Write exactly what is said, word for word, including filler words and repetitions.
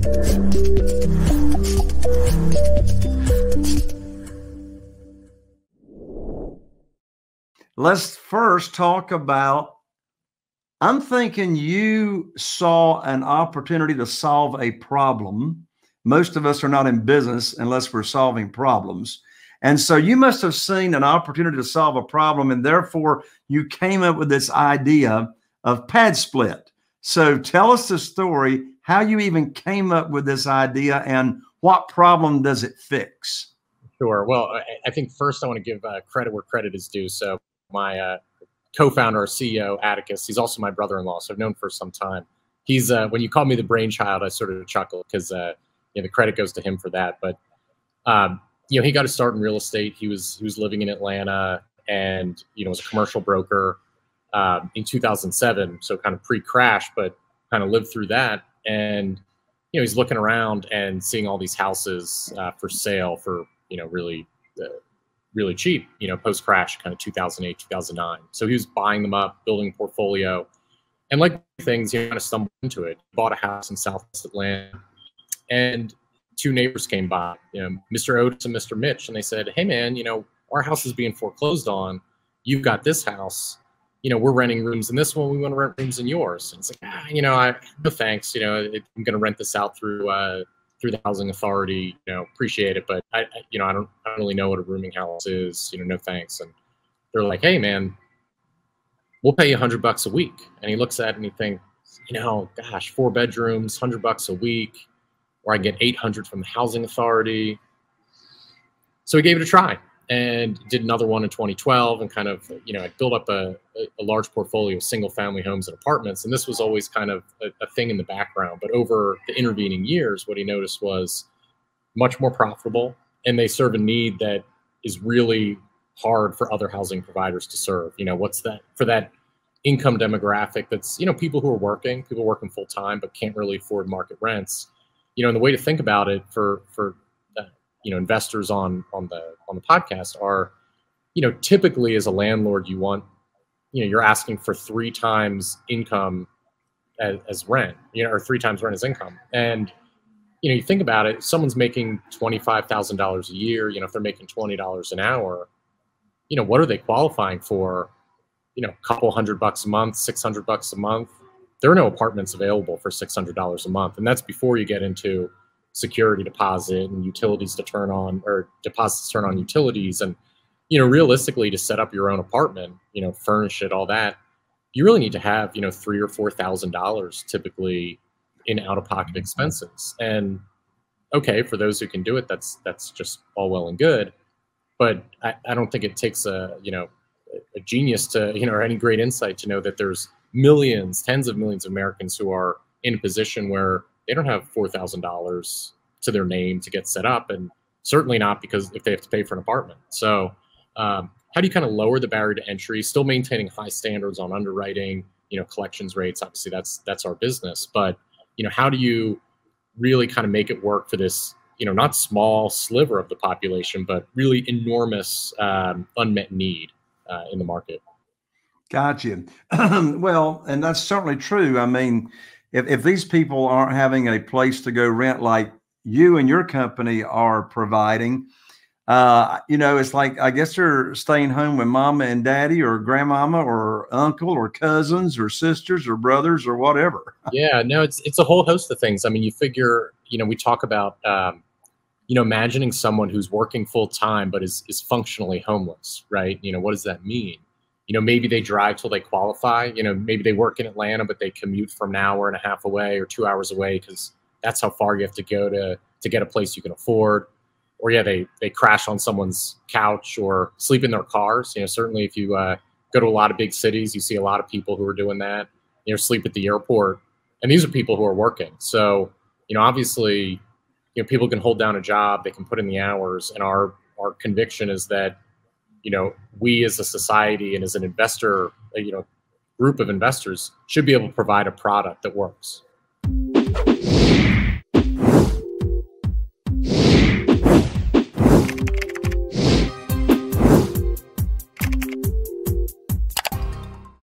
Let's first talk about, I'm thinking you saw an opportunity to solve a problem. Most of us are not in business unless we're solving problems. And so you must have seen an opportunity to solve a problem, and therefore you came up with this idea of Pad Split. So tell us the story, how you even came up with this idea and what problem does it fix? Sure. Well, I, I think first I want to give uh, credit where credit is due. So my uh, co-founder or C E O, Atticus, he's also my brother-in-law, so I've known for some time. He's uh, when you call me the brainchild, I sort of chuckle because uh, you know, the credit goes to him for that. But um, you know, he got to start in real estate. He was he was living in Atlanta, and you know, was a commercial broker um, in two thousand seven, so kind of pre-crash, but kind of lived through that. And you know, he's looking around and seeing all these houses uh, for sale for you know really. Uh, really cheap, you know, post-crash, kind of two thousand eight, two thousand nine. So he was buying them up, building a portfolio. And like things, he kind of stumbled into it. He bought a house in Southwest Atlanta, and two neighbors came by, you know, Mister Otis and Mister Mitch, and they said, hey, man, you know, our house is being foreclosed on. You've got this house. You know, we're renting rooms in this one. We want to rent rooms in yours. And it's like, ah, you know, I, no thanks. You know, it, I'm going to rent this out through uh, through the housing authority, you know, appreciate it. But I, I, you know, I don't, I don't really know what a rooming house is, you know, no thanks. And they're like, hey man, we'll pay you a hundred bucks a week. And he looks at it and he thinks, you know, gosh, four bedrooms, hundred bucks a week, or I get eight hundred from the housing authority. So he gave it a try and did another one in twenty twelve and kind of, you know, I built up a, a large portfolio of single family homes and apartments. And this was always kind of a, a thing in the background. But over the intervening years, what he noticed was much more profitable, and they serve a need that is really hard for other housing providers to serve. You know, what's that for that income demographic that's, you know, people who are working, people working full time, but can't really afford market rents. You know, and the way to think about it for, for, you know, investors on on the on the podcast are, you know, typically as a landlord, you want, you know, you're asking for three times income as, as rent, you know, or three times rent as income. And, you know, you think about it, someone's making twenty-five thousand dollars a year, you know, if they're making twenty dollars an hour, you know, what are they qualifying for? You know, a couple hundred bucks a month, six hundred bucks a month. There are no apartments available for six hundred dollars a month. And that's before you get into security deposit and utilities to turn on, or deposits to turn on utilities. And, you know, realistically, to set up your own apartment, you know, furnish it, all that, you really need to have, you know, three or four thousand dollars typically in out-of-pocket expenses. And okay, for those who can do it, that's that's just all well and good. But I, I don't think it takes a, you know, a genius to, you know, or any great insight to know that there's millions, tens of millions of Americans who are in a position where they don't have four thousand dollars to their name to get set up, and certainly not because if they have to pay for an apartment. So um, how do you kind of lower the barrier to entry, still maintaining high standards on underwriting, you know, collections rates? Obviously, that's that's our business. But, you know, how do you really kind of make it work for this, you know, not small sliver of the population, but really enormous um, unmet need uh, in the market? Gotcha. Well, and that's certainly true. I mean, If, if these people aren't having a place to go rent like you and your company are providing, uh, you know, it's like, I guess they're staying home with mama and daddy or grandmama or uncle or cousins or sisters or brothers or whatever. Yeah, no, it's it's a whole host of things. I mean, you figure, you know, we talk about, um, you know, imagining someone who's working full time but is is functionally homeless, right? You know, what does that mean? You know, maybe they drive till they qualify. You know, maybe they work in Atlanta, but they commute from an hour and a half away or two hours away because that's how far you have to go to to get a place you can afford. Or yeah, they they crash on someone's couch or sleep in their cars. You know, certainly if you uh, go to a lot of big cities, you see a lot of people who are doing that. You know, sleep at the airport, and these are people who are working. So, you know, obviously, you know, people can hold down a job, they can put in the hours, and our our conviction is that, you know, we as a society and as an investor, you know, group of investors should be able to provide a product that works.